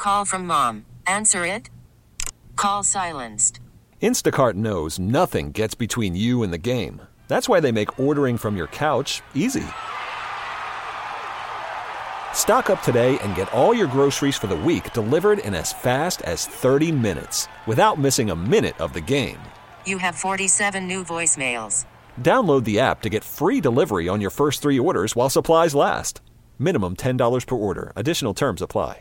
Call from mom. Answer it. Call silenced. Instacart knows nothing gets between you and the game. That's why they make ordering from your couch easy. Stock up today and get all your groceries for the week delivered in as fast as 30 minutes without missing a minute of the game. You have 47 new voicemails. Download the app to get free delivery on your first 3 orders while supplies last. Minimum $10 per order. Additional terms apply.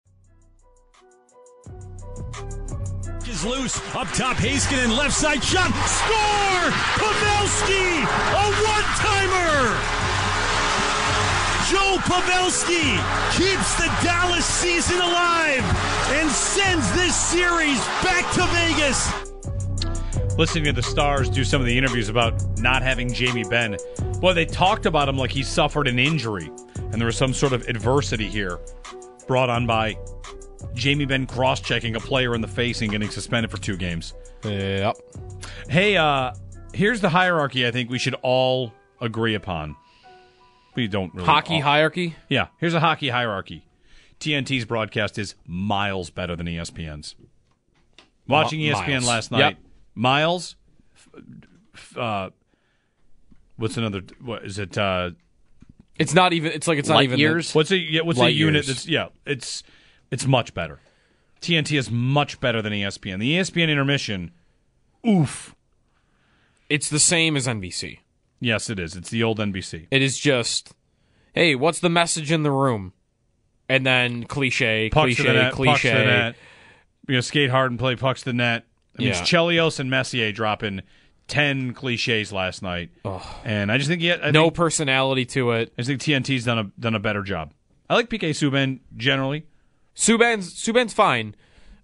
Is loose. Up top, Heiskanen, left side shot. Score! Pavelski! A one-timer! Joe Pavelski keeps the Dallas season alive and sends this series back to Vegas. Listening to the Stars do some of the interviews about not having Jamie Benn. Boy, they talked about him like he suffered an injury, and there was some sort of adversity here brought on by Jamie Benn cross-checking a player in the face and getting suspended for 2 games. Yep. Hey, here's the hierarchy I think we should all agree upon. We don't really... Hockey hierarchy? Yeah, here's a hockey hierarchy. TNT's broadcast is miles better than ESPN's. Watching ESPN Miles. last night... Yep. Miles, what's another? What is it? It's not even. It's like it's not light even years. What's a light unit? years. That's it's much better. TNT is much better than ESPN. The ESPN intermission, oof. It's the same as NBC. Yes, it is. It's the old NBC. It is just, hey, what's the message in the room? And then cliche, Pucks to the net, cliche. Pucks to the net. Skate hard and play pucks to the net. I mean, Yeah. it's Chelios and Messier dropping 10 cliches last night, and I just think no personality to it. I just think TNT's done a better job. I like PK Subban generally. Subban's fine.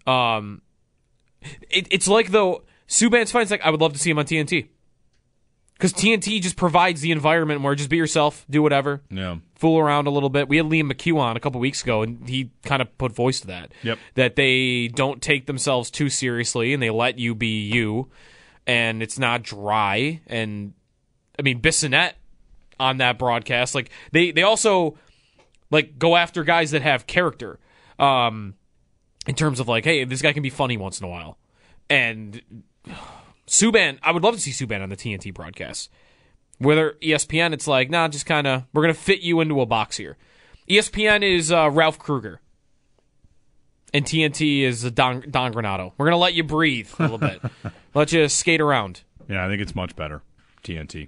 It's like though Subban's fine. It's like I would love to see him on TNT because TNT just provides the environment where just be yourself, do whatever, Yeah. fool around a little bit. We had Liam McHugh on a couple weeks ago, and he kind of put voice to that. Yep. That they don't take themselves too seriously, and they let you be you, and it's not dry. And I mean, Bissonnette on that broadcast, like they also like go after guys that have character, in terms of like, hey, this guy can be funny once in a while, and Subban, I would love to see Subban on the TNT broadcast. Whether ESPN, it's like, nah, just kind of, we're going to fit you into a box here. ESPN is Ralph Kruger. And TNT is Don Granato. We're going to let you breathe a little bit. Let you skate around. Yeah, I think it's much better, TNT.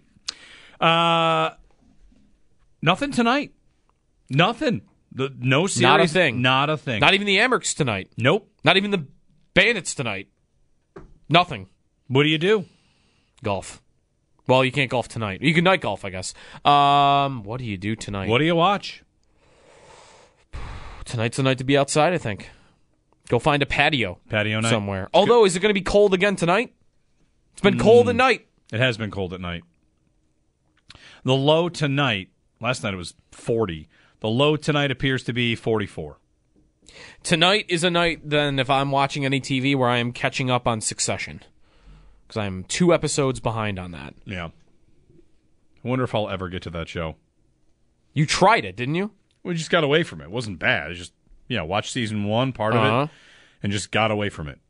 Nothing tonight. Nothing. No series. Not a thing. Not a thing. Not even the Amerks tonight. Nope. Not even the Bandits tonight. Nothing. What do you do? Golf. Well, you can't golf tonight. You can night golf, I guess. What do you do tonight? What do you watch? Tonight's the night to be outside, I think. Go find a patio. Patio night? Somewhere. Although, is it going to be cold again tonight? It's been cold at night. It has been cold at night. The low tonight, last night it was 40. The low tonight appears to be 44. Tonight is a night, then, if I'm watching any TV, where I am catching up on Succession. Because I'm 2 episodes behind on that. Yeah. I wonder if I'll ever get to that show. You tried it, didn't you? We just got away from it. It wasn't bad. It's just, watched season 1, part of it, and just got away from it.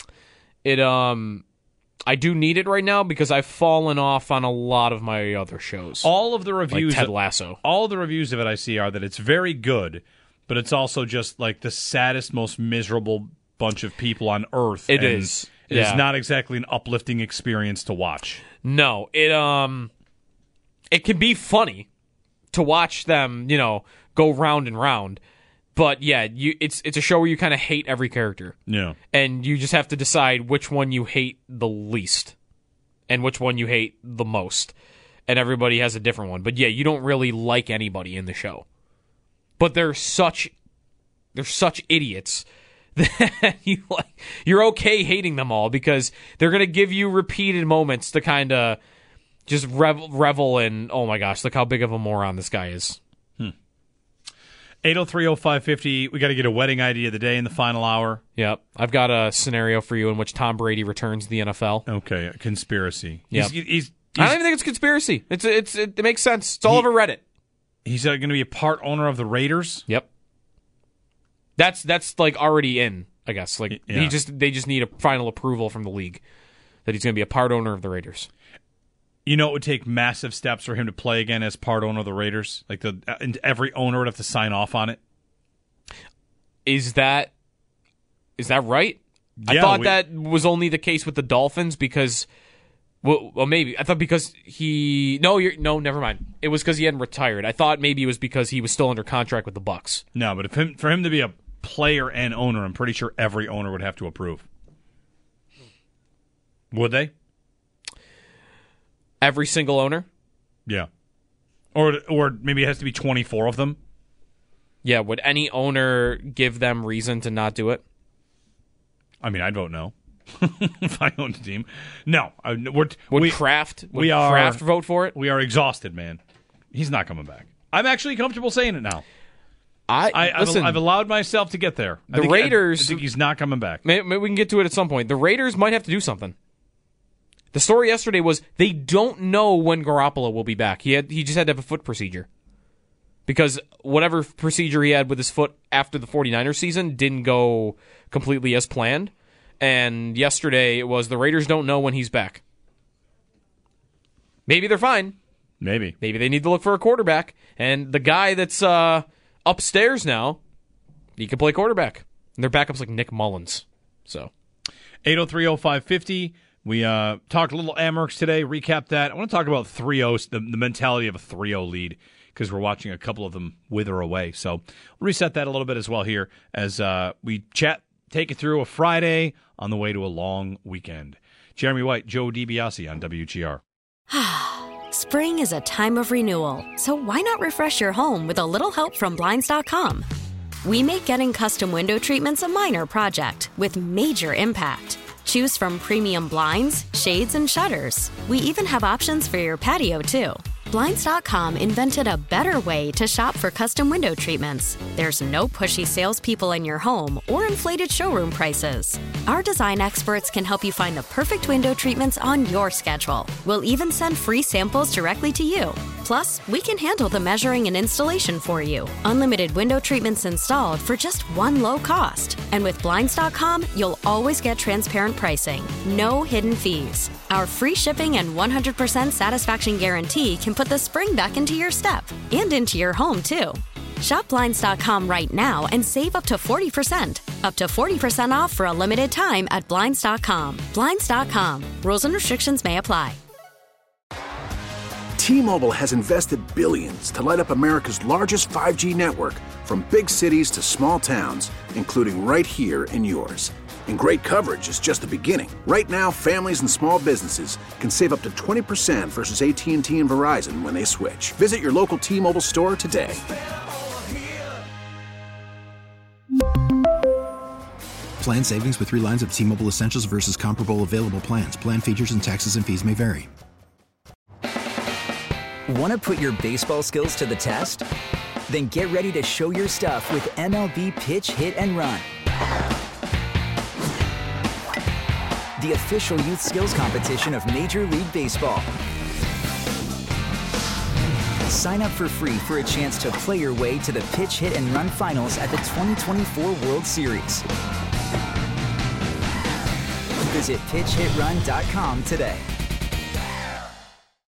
I do need it right now because I've fallen off on a lot of my other shows. All of the reviews, like Ted Lasso. All the reviews of it I see are that it's very good, but it's also just like the saddest, most miserable bunch of people on earth. It is. It's not exactly an uplifting experience to watch. No, it can be funny to watch them, go round and round. But yeah, it's a show where you kind of hate every character. Yeah. And you just have to decide which one you hate the least and which one you hate the most. And everybody has a different one. But yeah, you don't really like anybody in the show. But they're such idiots that you're okay hating them all because they're going to give you repeated moments to kind of just revel in, oh my gosh, look how big of a moron this guy is. 803-0550. We got to get a wedding idea of the day in the final hour. Yep. I've got a scenario for you in which Tom Brady returns to the NFL. Okay, a conspiracy. Yep. I don't even think it's a conspiracy. It makes sense. It's all over Reddit. He's going to be a part owner of the Raiders? Yep. That's like already in, I guess. Like Yeah. they just need a final approval from the league that he's going to be a part owner of the Raiders. You know, it would take massive steps for him to play again as part owner of the Raiders. Like every owner would have to sign off on it. Is that right? Yeah, I thought that was only the case with the Dolphins because, well, maybe I thought because never mind. It was because he hadn't retired. I thought maybe it was because he was still under contract with the Bucs. No, but for him to be a player and owner, I'm pretty sure every owner would have to approve. Would they? Every single owner? Yeah. Or maybe it has to be 24 of them. Yeah, would any owner give them reason to not do it? I mean, I'd vote no if I owned a team. No. Would Kraft vote for it? We are exhausted, man. He's not coming back. I'm actually comfortable saying it now. Listen, I've allowed myself to get there. Raiders... I think he's not coming back. Maybe we can get to it at some point. The Raiders might have to do something. The story yesterday was they don't know when Garoppolo will be back. He just had to have a foot procedure. Because whatever procedure he had with his foot after the 49ers season didn't go completely as planned. And yesterday it was the Raiders don't know when he's back. Maybe they're fine. Maybe they need to look for a quarterback. And the guy that's upstairs now, he can play quarterback. And their backup's like Nick Mullins. So 803-0550. We talked a little Amherst today, recap that. I want to talk about 3-0, the mentality of a 3-0 lead, because we're watching a couple of them wither away. So we'll reset that a little bit as well here as we chat, take it through a Friday on the way to a long weekend. Jeremy White, Joe DiBiase on WGR. Spring is a time of renewal, so why not refresh your home with a little help from Blinds.com? We make getting custom window treatments a minor project with major impact. Choose from premium blinds, shades, and shutters. We even have options for your patio, too. Blinds.com invented a better way to shop for custom window treatments. There's no pushy salespeople in your home or inflated showroom prices. Our design experts can help you find the perfect window treatments on your schedule. We'll even send free samples directly to you. Plus, we can handle the measuring and installation for you. Unlimited window treatments installed for just one low cost. And with Blinds.com, you'll always get transparent pricing. No hidden fees. Our free shipping and 100% satisfaction guarantee can put the spring back into your step and into your home, too. Shop Blinds.com right now and save up to 40%. Up to 40% off for a limited time at Blinds.com. Blinds.com. Rules and restrictions may apply. T-Mobile has invested billions to light up America's largest 5G network, from big cities to small towns, including right here in yours. And great coverage is just the beginning. Right now, families and small businesses can save up to 20% versus AT&T and Verizon when they switch. Visit your local T-Mobile store today. Plan savings with 3 lines of T-Mobile Essentials versus comparable available plans. Plan features and taxes and fees may vary. Want to put your baseball skills to the test? Then get ready to show your stuff with MLB Pitch, Hit, and Run. The official youth skills competition of Major League Baseball. Sign up for free for a chance to play your way to the Pitch, Hit, and Run finals at the 2024 World Series. Visit PitchHitRun.com today.